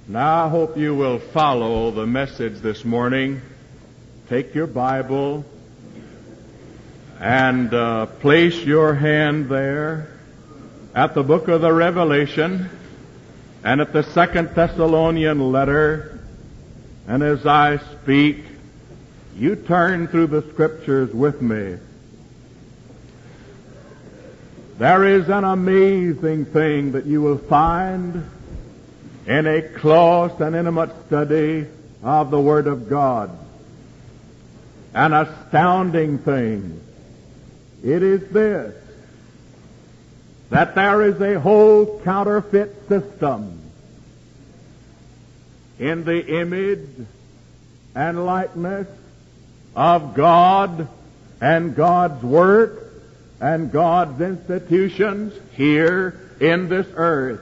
Now I hope you will follow the message this morning. Take your Bible and place your hand there at the book of the Revelation and at the 2 Thessalonian letter. And as I speak, you turn through the Scriptures with me. There is an amazing thing that you will find in a close and intimate study of the Word of God. An astounding thing. It is this, that there is a whole counterfeit system in the image and likeness of God and God's work and God's institutions here in this earth.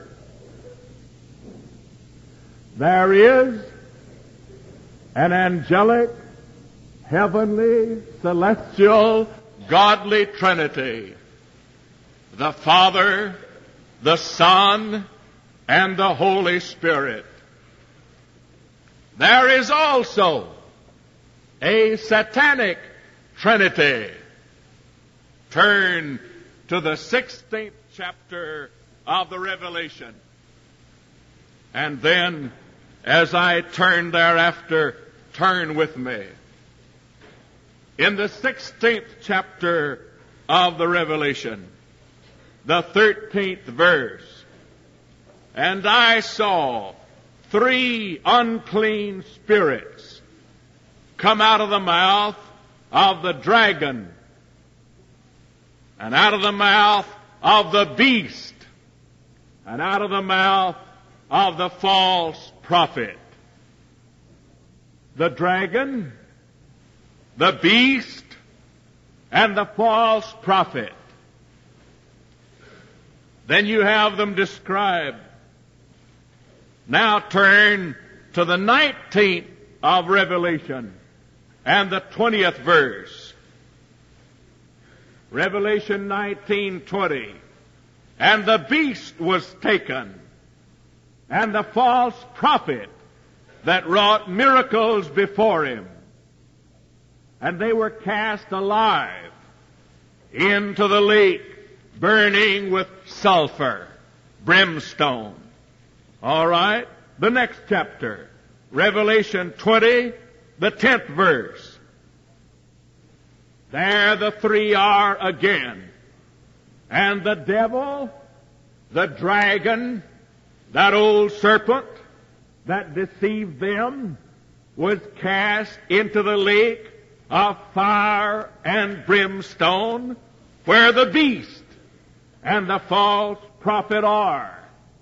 There is an angelic, heavenly, celestial, godly Trinity. The Father, the Son, and the Holy Spirit. There is also a satanic Trinity. Turn to the 16th chapter of the Revelation. And then, as I turn thereafter, turn with me. In the 16th chapter of the Revelation, the 13th verse, and I saw 3 unclean spirits come out of the mouth of the dragon, and out of the mouth of the beast, and out of the mouth of the false prophet. The dragon, the beast, and the false prophet. Then you have them described. Now turn to the 19th of Revelation and the 20th verse. Revelation 19:20. And the beast was taken, and the false prophet that wrought miracles before him, and they were cast alive into the lake burning with sulfur, brimstone. All right, the next chapter, Revelation 20, the 10th verse. There the 3 are again. And the devil, the dragon, that old serpent that deceived them, was cast into the lake of fire and brimstone, where the beast and the false prophet are.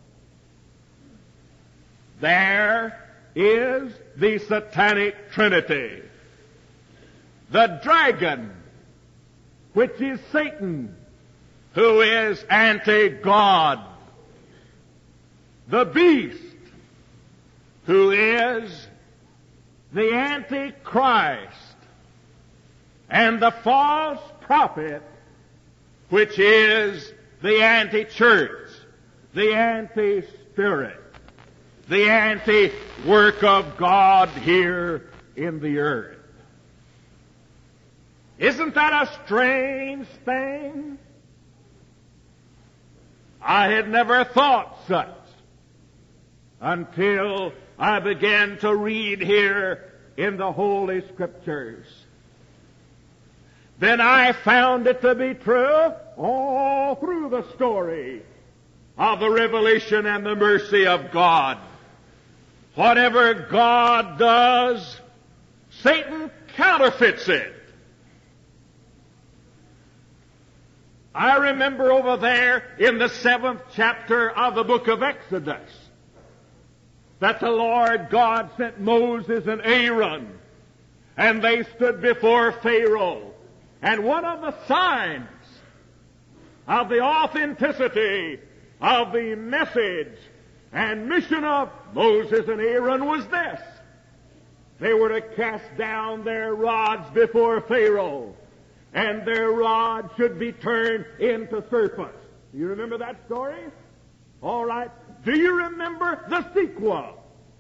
There is the satanic Trinity. The dragon, which is Satan, who is anti-God. The beast, who is the Antichrist. And the false prophet, which is the anti-church, the anti-spirit, the anti-work of God here in the earth. Isn't that a strange thing? I had never thought such until I began to read here in the Holy Scriptures. Then I found it to be true all through the story of the revelation and the mercy of God. Whatever God does, Satan counterfeits it. I remember over there in the 7th chapter of the book of Exodus that the Lord God sent Moses and Aaron, and they stood before Pharaoh. And one of the signs of the authenticity of the message and mission of Moses and Aaron was this. They were to cast down their rods before Pharaoh, and their rod should be turned into serpents. Do you remember that story? All right. Do you remember the sequel?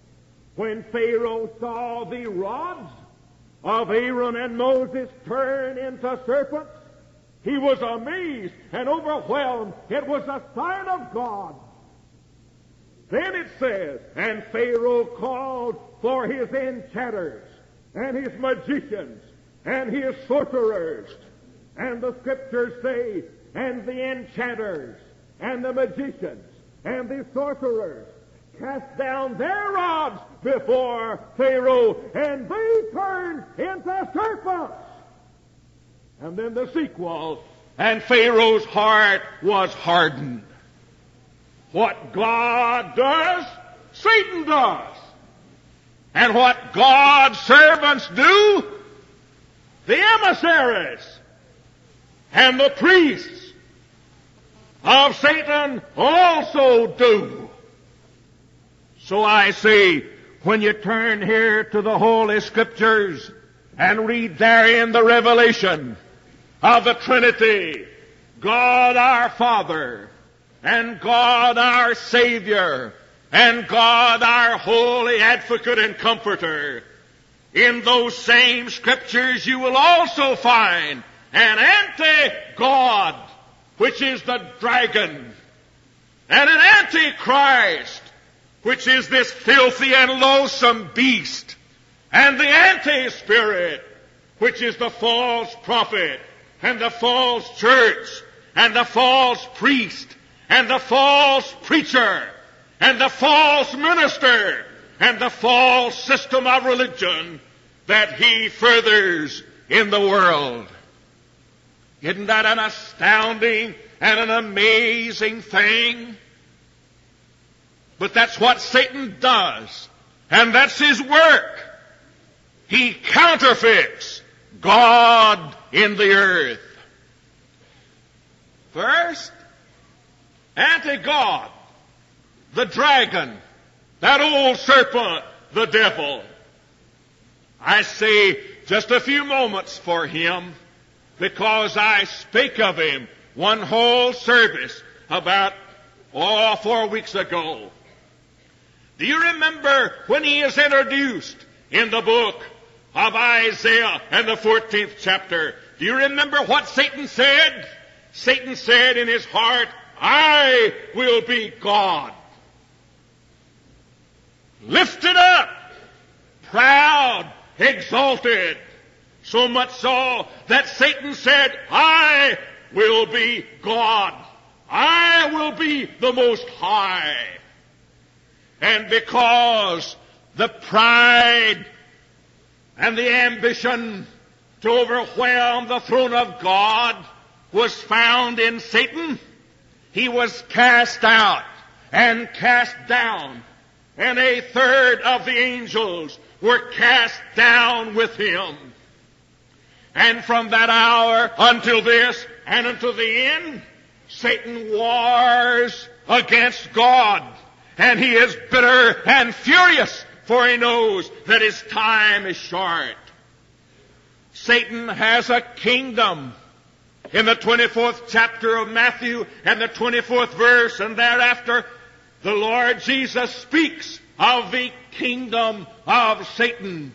When Pharaoh saw the rods of Aaron and Moses turn into serpents, he was amazed and overwhelmed. It was a sign of God. Then it says, and Pharaoh called for his enchanters and his magicians and his sorcerers. And the scriptures say, and the enchanters and the magicians and the sorcerers cast down their rods before Pharaoh, and they turned into serpents. And then the sequel, and Pharaoh's heart was hardened. What God does, Satan does. And what God's servants do, the emissaries and the priests of Satan also do. So I say, when you turn here to the Holy Scriptures and read therein the revelation of the Trinity, God our Father, and God our Savior, and God our Holy Advocate and Comforter, in those same Scriptures you will also find an anti-God, which is the dragon, and an antichrist, which is this filthy and loathsome beast, and the anti-spirit, which is the false prophet, and the false church, and the false priest, and the false preacher, and the false minister, and the false system of religion that he furthers in the world. Isn't that an astounding and an amazing thing? But that's what Satan does, and that's his work. He counterfeits God in the earth. First, anti-God, the dragon, that old serpent, the devil. I say just a few moments for him, because I spake of him one whole service about 4 weeks ago. Do you remember when he is introduced in the book of Isaiah and the 14th chapter? Do you remember what Satan said? Satan said in his heart, I will be God. Lifted up, proud, exalted. So much so that Satan said, I will be God. I will be the Most High. And because the pride and the ambition to overwhelm the throne of God was found in Satan, he was cast out and cast down, and a third of the angels were cast down with him. And from that hour until this and until the end, Satan wars against God. And he is bitter and furious, for he knows that his time is short. Satan has a kingdom. In the 24th chapter of Matthew and the 24th verse and thereafter, the Lord Jesus speaks of the kingdom of Satan.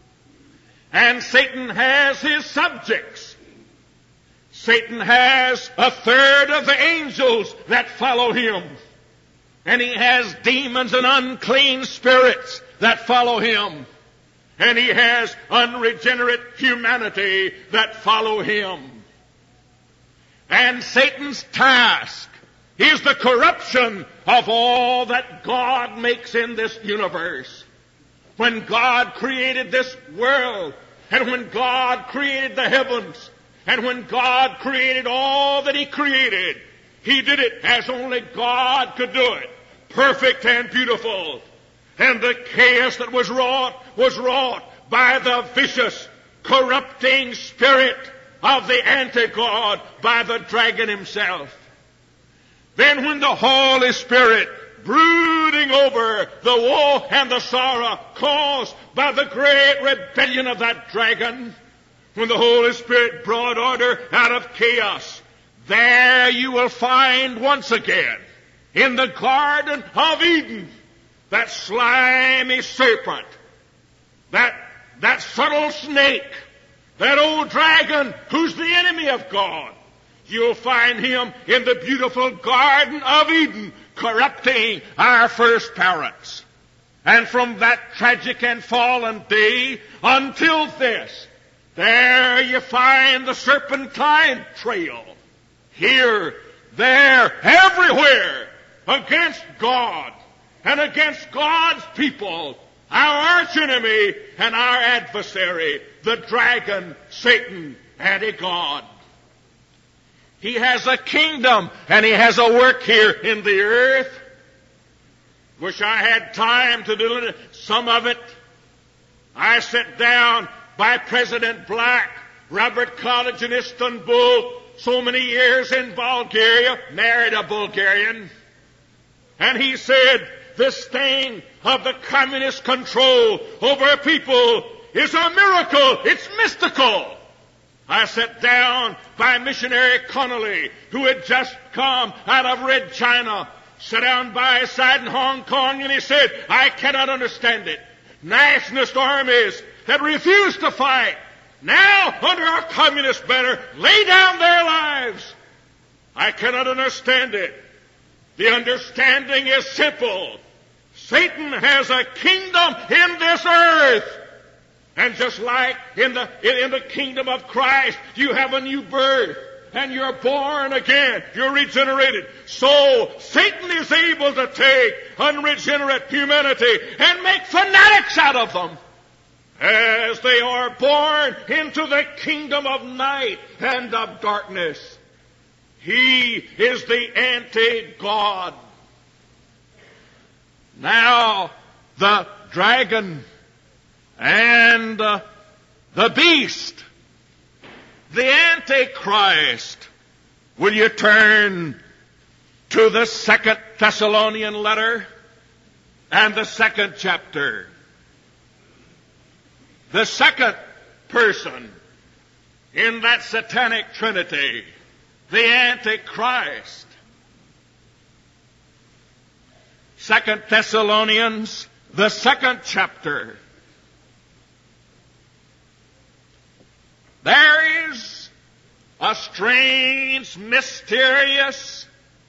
And Satan has his subjects. Satan has a third of the angels that follow him. And he has demons and unclean spirits that follow him. And he has unregenerate humanity that follow him. And Satan's task is the corruption of all that God makes in this universe. When God created this world, and when God created the heavens, and when God created all that he created, he did it as only God could do it. Perfect and beautiful. And the chaos that was wrought by the vicious, corrupting spirit of the anti-God, by the dragon himself. Then when the Holy Spirit, brooding over the woe and the sorrow caused by the great rebellion of that dragon, when the Holy Spirit brought order out of chaos, there you will find once again, in the Garden of Eden, that slimy serpent, that subtle snake, that old dragon who's the enemy of God. You'll find him in the beautiful Garden of Eden, corrupting our first parents. And from that tragic and fallen day until this, there you find the serpentine trail. Here, there, everywhere, against God and against God's people, our archenemy and our adversary, the dragon, Satan, anti-God. He has a kingdom and he has a work here in the earth. Wish I had time to do some of it. I sat down by President Black, Robert College in Istanbul, so many years in Bulgaria, married a Bulgarian. And he said, this thing of the communist control over people is a miracle. It's mystical. I sat down by missionary Connolly, who had just come out of Red China, sat down by his side in Hong Kong, and he said, I cannot understand it. Nationalist armies that refuse to fight, now under our communist banner, lay down their lives. I cannot understand it. The understanding is simple. Satan has a kingdom in this earth. And just like in the kingdom of Christ, you have a new birth, and you're born again, you're regenerated. So Satan is able to take unregenerate humanity and make fanatics out of them, as they are born into the kingdom of night and of darkness. He is the anti-God. Now, the dragon and the beast, the Antichrist. Will you turn to the 2 Thessalonian letter and the 2nd chapter? The second person in that satanic trinity, the Antichrist. 2 Thessalonians, the 2nd chapter. There is a strange, mysterious,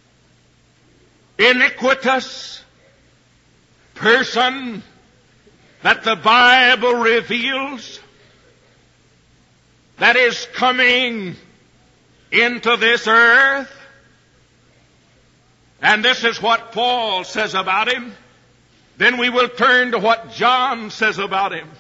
iniquitous person that the Bible reveals that is coming into this earth. And this is what Paul says about him. Then we will turn to what John says about him.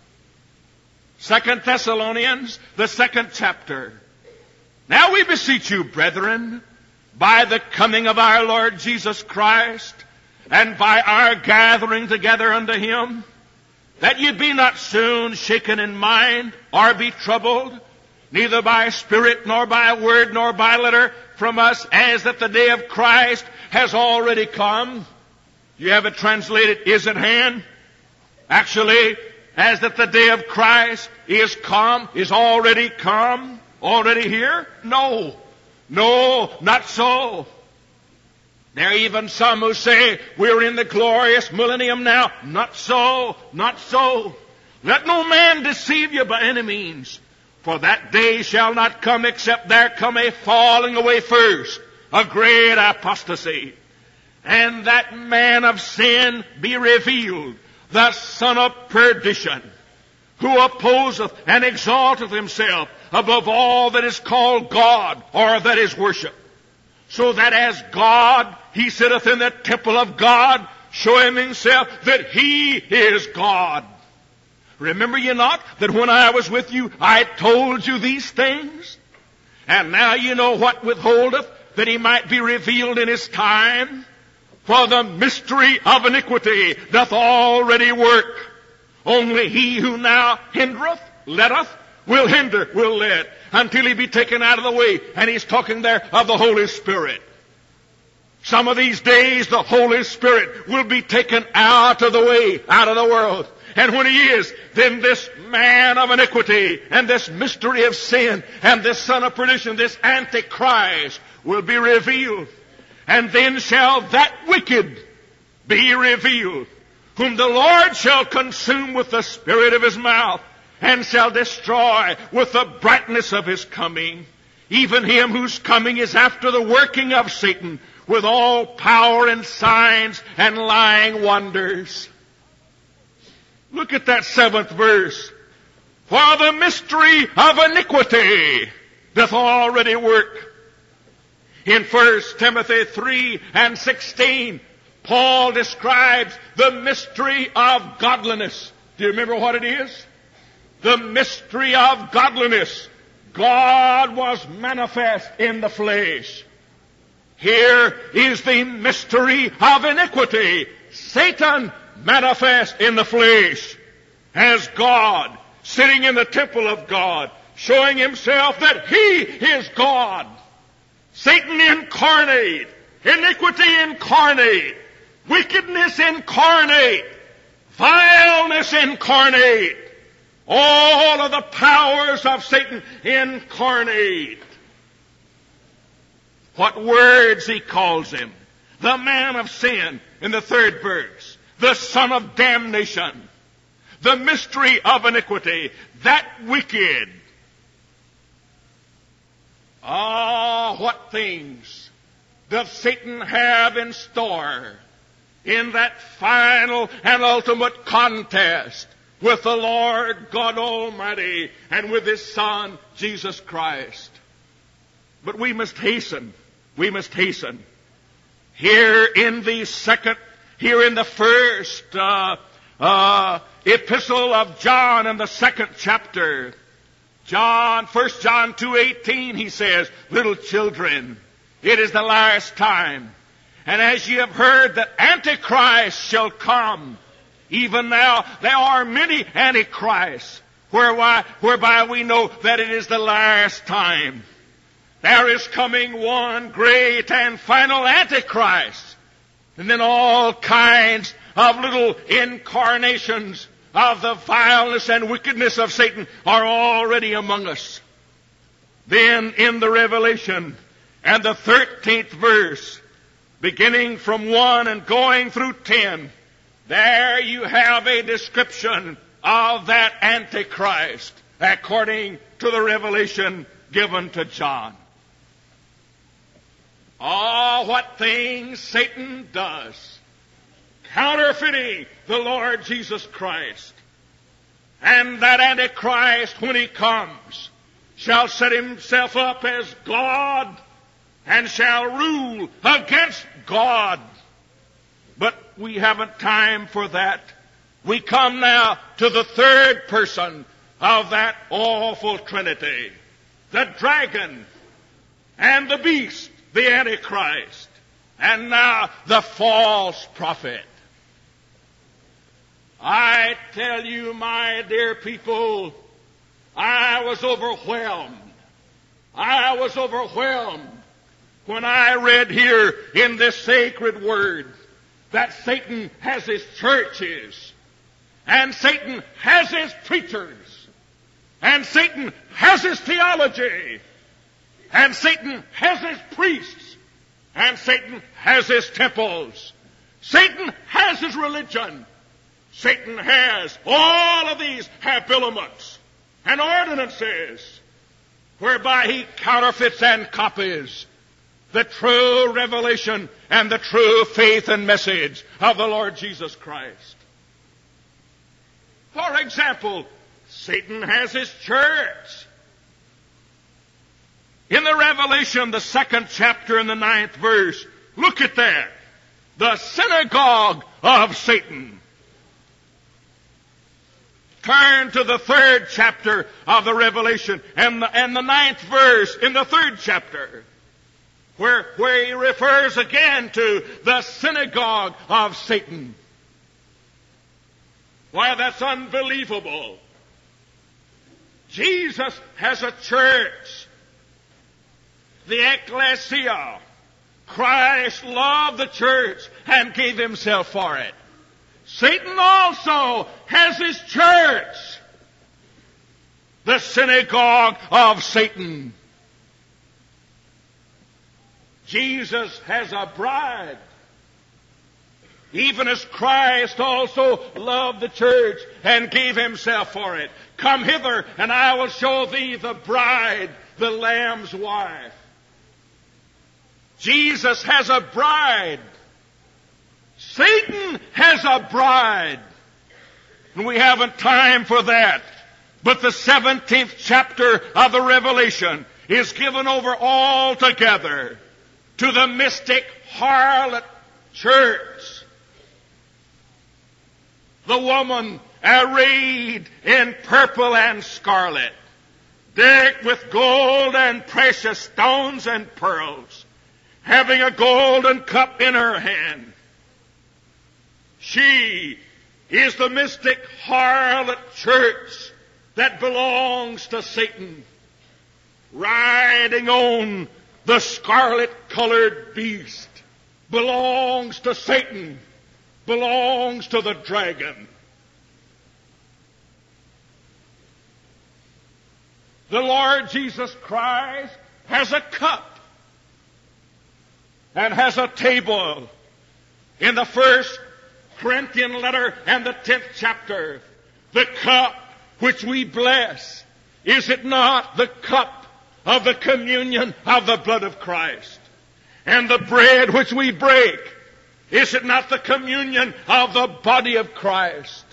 2 Thessalonians, the 2nd chapter. Now we beseech you, brethren, by the coming of our Lord Jesus Christ, and by our gathering together unto him, that ye be not soon shaken in mind, or be troubled, neither by spirit, nor by word, nor by letter from us, as that the day of Christ has already come. You have it translated, is at hand. Actually, as that the day of Christ is come, is already come, already here? No, not so. There are even some who say we're in the glorious millennium now. Not so, not so. Let no man deceive you by any means, for that day shall not come except there come a falling away first, a great apostasy, and that man of sin be revealed, the son of perdition, who opposeth and exalteth himself above all that is called God, or that is worshipped, so that as God he sitteth in the temple of God, showing himself that he is God. Remember ye not that when I was with you, I told you these things? And now you know what withholdeth, that he might be revealed in his time. For the mystery of iniquity doth already work. Only he who now hindereth, letteth, will hinder, will let, until he be taken out of the way. And he's talking there of the Holy Spirit. Some of these days the Holy Spirit will be taken out of the way, out of the world. And when he is, then this man of iniquity and this mystery of sin and this son of perdition, this Antichrist, will be revealed. And then shall that wicked be revealed, whom the Lord shall consume with the spirit of his mouth, and shall destroy with the brightness of his coming, even him whose coming is after the working of Satan, with all power and signs and lying wonders. Look at that 7th verse. For the mystery of iniquity doth already work. In 1 Timothy 3:16, Paul describes the mystery of godliness. Do you remember what it is? The mystery of godliness. God was manifest in the flesh. Here is the mystery of iniquity. Satan manifest in the flesh as God, sitting in the temple of God, showing himself that he is God. Satan incarnate, iniquity incarnate, wickedness incarnate, vileness incarnate, all of the powers of Satan incarnate. What words he calls him. The man of sin in the 3rd verse. The son of damnation. The mystery of iniquity. That wicked. What things does Satan have in store in that final and ultimate contest with the Lord God Almighty and with his Son, Jesus Christ. But we must hasten. We must hasten. Here in the first epistle of John in the 2nd chapter, 1 John 2:18, he says, little children, it is the last time. And as ye have heard that Antichrist shall come, even now there are many Antichrists, whereby we know that it is the last time. There is coming one great and final Antichrist. And then all kinds of little incarnations of the vileness and wickedness of Satan are already among us. Then in the Revelation and the 13th verse, beginning from 1 and going through 10, there you have a description of that Antichrist according to the revelation given to John. What things Satan does, counterfeiting the Lord Jesus Christ. And that Antichrist, when he comes, shall set himself up as God and shall rule against God. But we haven't time for that. We come now to the 3rd person of that awful Trinity. The dragon and the beast, the Antichrist, and now the false prophet. I tell you, my dear people, I was overwhelmed. I was overwhelmed when I read here in this sacred word that Satan has his churches, and Satan has his preachers, and Satan has his theology, and Satan has his priests, and Satan has his temples. Satan has his religion. Satan has all of these habiliments and ordinances whereby he counterfeits and copies the true revelation and the true faith and message of the Lord Jesus Christ. For example, Satan has his church. In the Revelation, the 2nd chapter and the 9th verse, look at that. The synagogue of Satan. Turn to the 3rd chapter of the Revelation and the 9th verse in the 3rd chapter, where he refers again to the synagogue of Satan. Why, that's unbelievable. Jesus has a church, the ecclesia. Christ loved the church and gave himself for it. Satan also has his church, the synagogue of Satan. Jesus has a bride, even as Christ also loved the church and gave himself for it. Come hither, and I will show thee the bride, the Lamb's wife. Jesus has a bride. Satan has a bride. And we haven't time for that. But the 17th chapter of the Revelation is given over altogether to the mystic harlot church. The woman arrayed in purple and scarlet, decked with gold and precious stones and pearls, having a golden cup in her hand. She is the mystic harlot church that belongs to Satan, riding on the scarlet-colored beast, belongs to Satan, belongs to the dragon. The Lord Jesus Christ has a cup and has a table. In the 1st Corinthian letter and the 10th chapter, the cup which we bless, is it not the cup of the communion of the blood of Christ? And the bread which we break, is it not the communion of the body of Christ?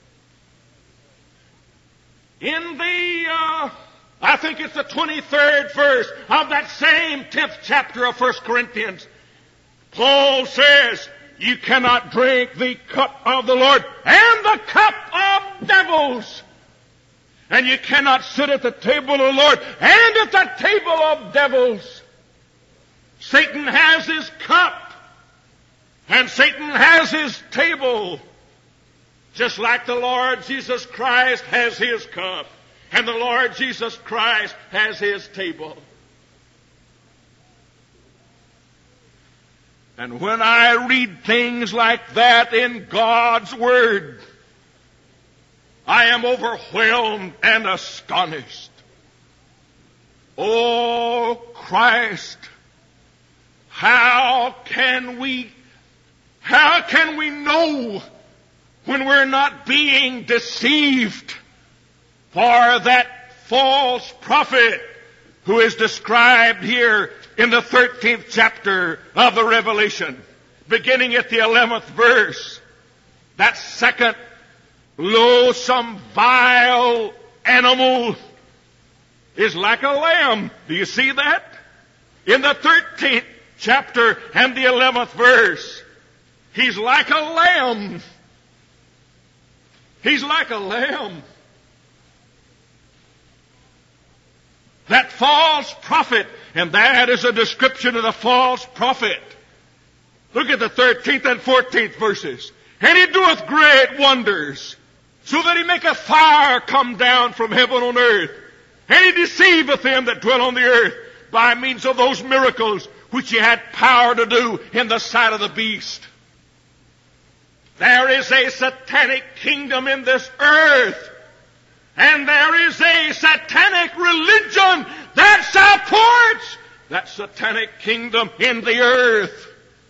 In the, I think it's the 23rd verse of that same 10th chapter of 1 Corinthians, Paul says, you cannot drink the cup of the Lord and the cup of devils. And you cannot sit at the table of the Lord and at the table of devils. Satan has his cup and Satan has his table, just like the Lord Jesus Christ has his cup and the Lord Jesus Christ has his table. And when I read things like that in God's Word, I am overwhelmed and astonished. Oh, Christ, how can we know when we're not being deceived? For that false prophet who is described here in the 13th chapter of the Revelation, beginning at the 11th verse, that second loathsome, vile animal is like a lamb. Do you see that? In the 13th chapter and the 11th verse, he's like a lamb. He's like a lamb. That false prophet, and that is a description of the false prophet. Look at the 13th and 14th verses. And he doeth great wonders, so that he maketh fire come down from heaven on earth. And he deceiveth them that dwell on the earth by means of those miracles which he had power to do in the sight of the beast. There is a satanic kingdom in this earth. And there is a satanic religion that supports that satanic kingdom in the earth.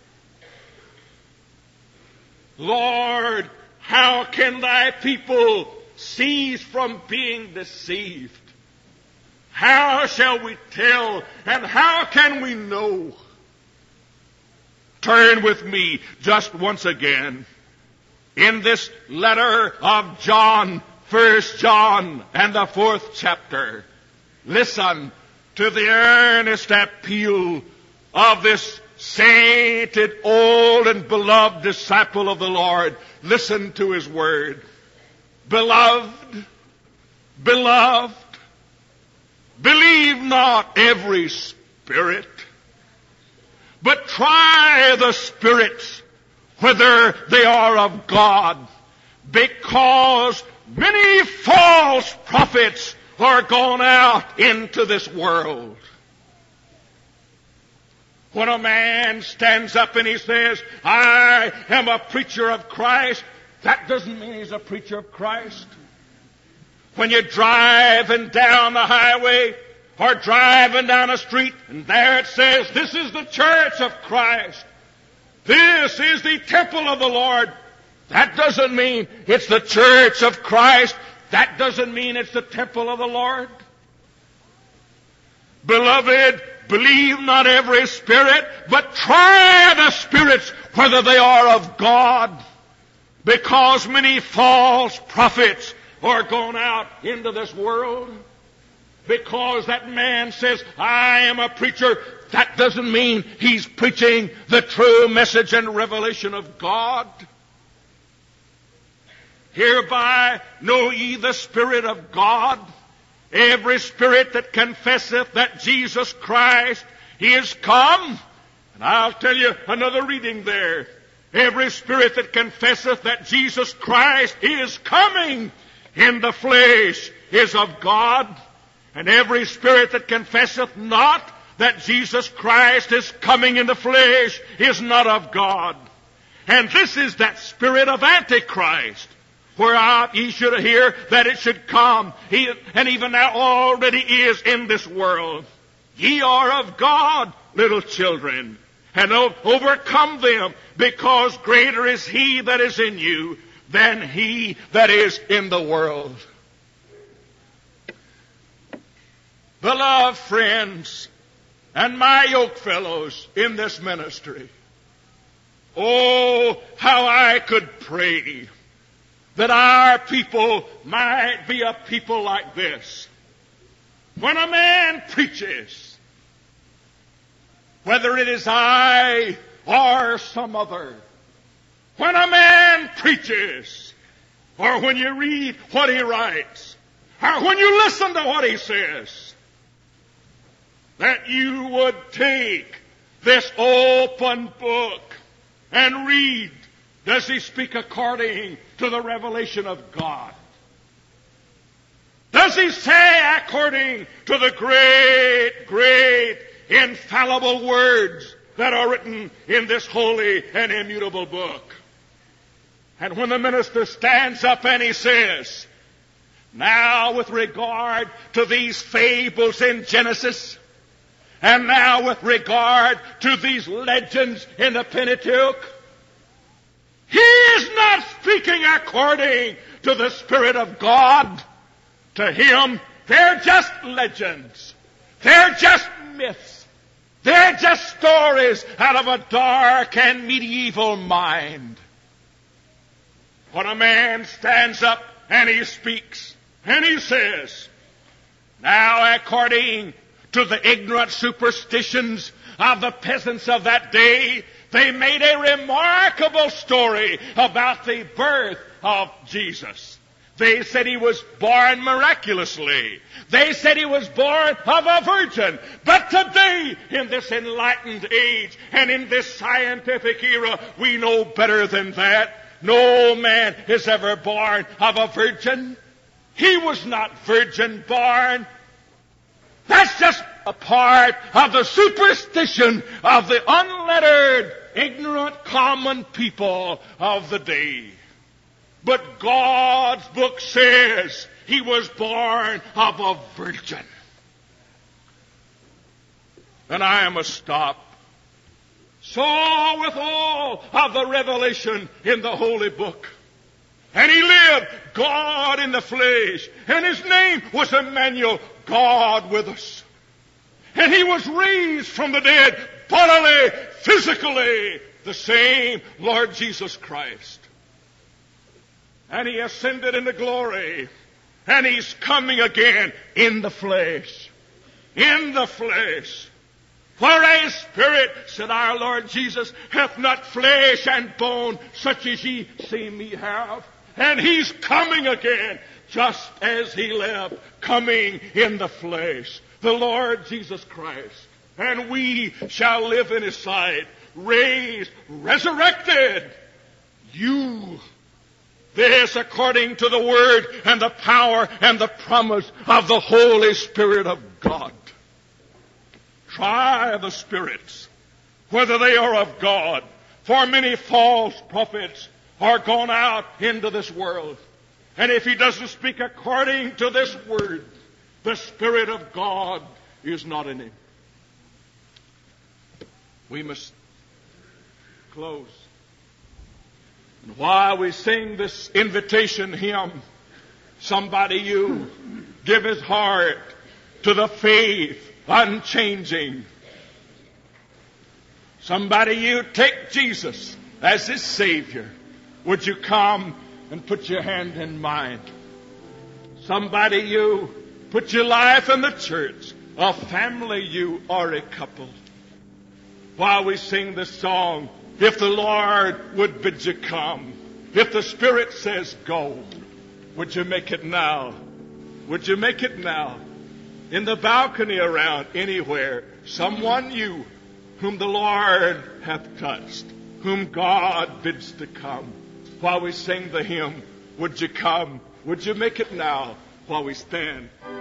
Lord, how can thy people cease from being deceived? How shall we tell and how can we know? Turn with me just once again in this letter of John, 1 John and the 4th chapter. Listen to the earnest appeal of this sainted, old, and beloved disciple of the Lord. Listen to his word. Beloved, beloved, believe not every spirit, but try the spirits whether they are of God, because many false prophets are gone out into this world. When a man stands up and he says, I am a preacher of Christ, that doesn't mean he's a preacher of Christ. When you're driving down the highway or driving down a street and there it says, this is the church of Christ, This is the temple of the Lord. That doesn't mean it's the church of Christ. That doesn't mean it's the temple of the Lord. Beloved, believe not every spirit, but try the spirits whether they are of God. Because many false prophets are gone out into this world. Because that man says, I am a preacher, that doesn't mean he's preaching the true message and revelation of God. Hereby know ye the Spirit of God. Every spirit that confesseth that Jesus Christ is come. And I'll tell you another reading there. Every spirit that confesseth that Jesus Christ is coming in the flesh is of God. And every spirit that confesseth not that Jesus Christ is coming in the flesh is not of God. And this is that spirit of Antichrist, whereof ye should hear that it should come, and even now already is in this world. Ye are of God, little children, and overcome them, because greater is he that is in you than he that is in the world. Beloved friends, and my yoke fellows in this ministry, oh, how I could pray that our people might be a people like this. When a man preaches, whether it is I or some other, when a man preaches, or when you read what he writes, or when you listen to what he says, that you would take this open book and read, does he speak according to the revelation of God? Does he say according to the great, great, infallible words that are written in this holy and immutable book? And when the minister stands up and he says, now with regard to these fables in Genesis, and now with regard to these legends in the Pentateuch, he is not speaking according to the Spirit of God. To him, they're just legends. They're just myths. They're just stories out of a dark and medieval mind. When a man stands up and he speaks and he says, now according to the ignorant superstitions of the peasants of that day, they made a remarkable story about the birth of Jesus. They said he was born miraculously. They said he was born of a virgin. But today, in this enlightened age and in this scientific era, we know better than that. No man is ever born of a virgin. He was not virgin born. That's just a part of the superstition of the unlettered, ignorant, common people of the day. But God's book says he was born of a virgin. And I must stop. So with all of the revelation in the holy book. And he lived, God in the flesh. And his name was Emmanuel, God with us. And he was raised from the dead, bodily, physically, the same Lord Jesus Christ. And he ascended into glory. And he's coming again in the flesh. In the flesh. For a spirit, said our Lord Jesus, hath not flesh and bone, such as ye see me have. And he's coming again, just as he left, coming in the flesh, the Lord Jesus Christ. And we shall live in his sight, raised, resurrected. You, this according to the word and the power and the promise of the Holy Spirit of God. Try the spirits, whether they are of God, for many false prophets are gone out into this world. And if he doesn't speak according to this word, the Spirit of God is not in him. We must close. And while we sing this invitation hymn, somebody you give his heart to the faith unchanging. Somebody you take Jesus as his Savior. Would you come and put your hand in mine? Somebody you put your life in the church. A family you are a couple. While we sing this song, if the Lord would bid you come, if the Spirit says go, would you make it now? Would you make it now? In the balcony around, anywhere, someone you whom the Lord hath touched, whom God bids to come. While we sing the hymn, would you come? Would you make it now while we stand?